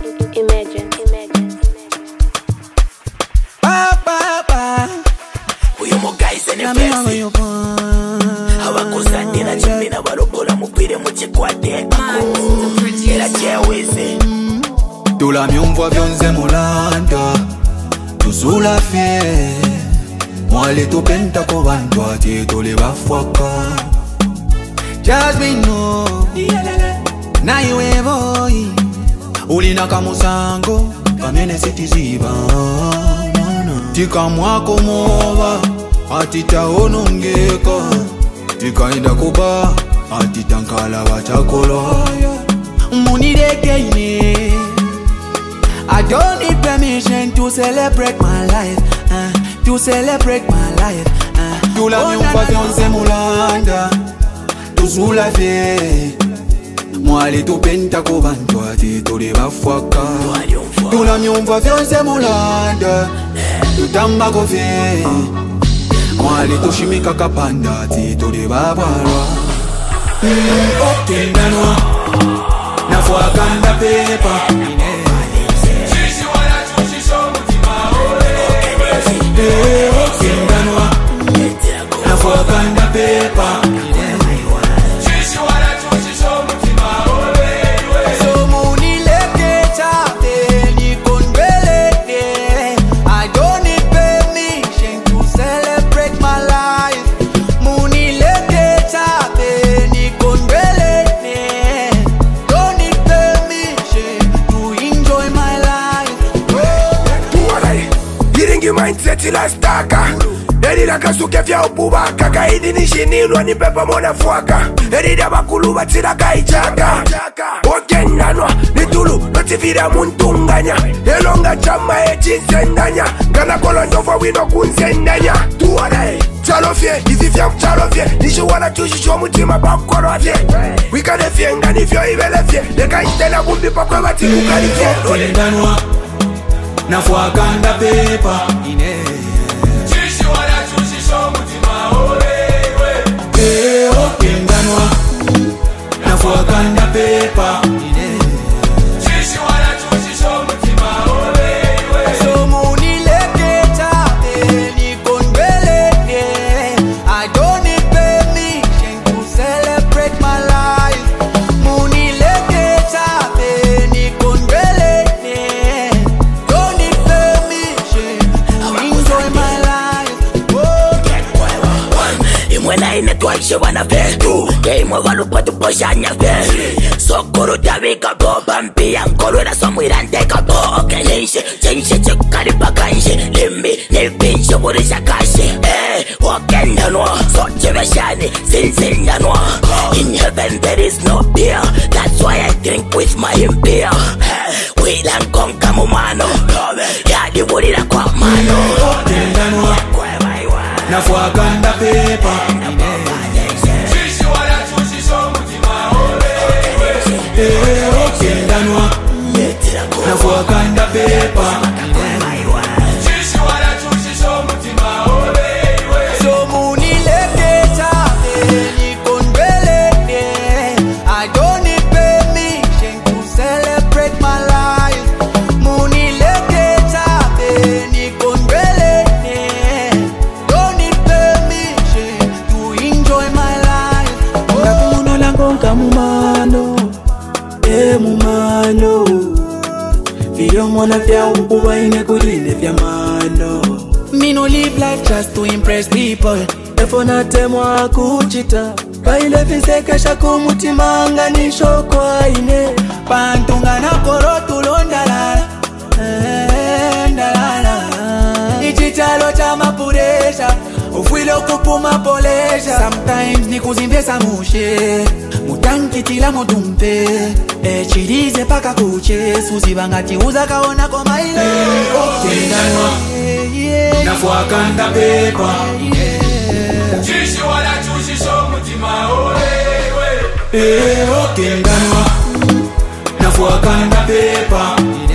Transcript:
Imagine. Uyo mugaise ne fesi abakusandira chimina barobola mupire muchikwate era cheweze Tula myumva vyonze mulanda Tuzula fie Mwale tupenta ko bantu ati tuli bafwaka Jasmine no Na iwe boy Ulina kamusango Kamene sitiziba Tika mwako moba Atita onongeka Tika ida kuba Atita nkala wachakolo Munireke ine I don't need permission to celebrate my life, to celebrate my life. Tula myumva vyonse mulanda, tuzula fie. Mwali tupenta ko bantu ati tuli bafwaka. Tula myumva vyonse mulanda, tutamba ko fie. Mwali tushimika kapanda ati tuli babalwa. Okendanwa, nafwakanda pepa. Okendanwa Nafwakanda pepa So munileke chape nikondweleke I don't need permission to celebrate my life Munileke chape nikondweleke Don't need permission to enjoy my life Yiringi mindset ila staka Erida kasuke vya ububaka Kaidi nishinilwa ni pepa mona fwaka Erida bakuluba tila kaichaka Okendanwa nitulu notifira muntunganya Elonga chama echisendanya Gana kolondova wino kunsendanya Tuwale Chalofye, izi vya mchalofye Nishuwana chushisho mutima bakorofye Wikane fye ngani vyo ibelefye Deka itena kumbi pakwe bati kukalifye Okendanwa Nafwakanda pepa Okendanwa Nafwakanda pepa So munileke chape nikondweleke I don't need permission to celebrate my life Munileke chape nikondweleke Don't need permission to enjoy my life Imwena inetwaishe wana vetu Keimwe walupatu poshanya ve Sokuru tawika go Bampia nkolu ena somwirante kabo Okenishe, chenche chekaripa kanshe Limbi, nilpinshe wurisha kashe Okendanwa, soche veshani, sinsindanwa In heaven there is no beer That's why I drink with my impure Wila nkonka mumano Yadi wulira kwa mano Okendanwa Nafwakanda pepa Okendanwa Nafwakanda pepa So munileke chape nikondweleke I don't need permission to celebrate my life Munileke chape nikondweleke Don't need permission to enjoy my life Ngakuno langonka mumano mumano Video mwana vya ukuwa ine kuline vya mano Me no live life just to impress people Efo natemwa kuchita Kaile visekesha kumutimanga nisho kwa ine Pantunga na korotu londalala Ndalala Ichichalo cha mapuresha Ufwilo kupuma polesha Sometimes ni kuzimbesa mushe Mutankitila modumpe Chirize paka kuche Susibangati uza kaona koma ile Okendanwa Nafwakanda pepa Chishi wala chushisho mutima Okendanwa Nafwakanda pepa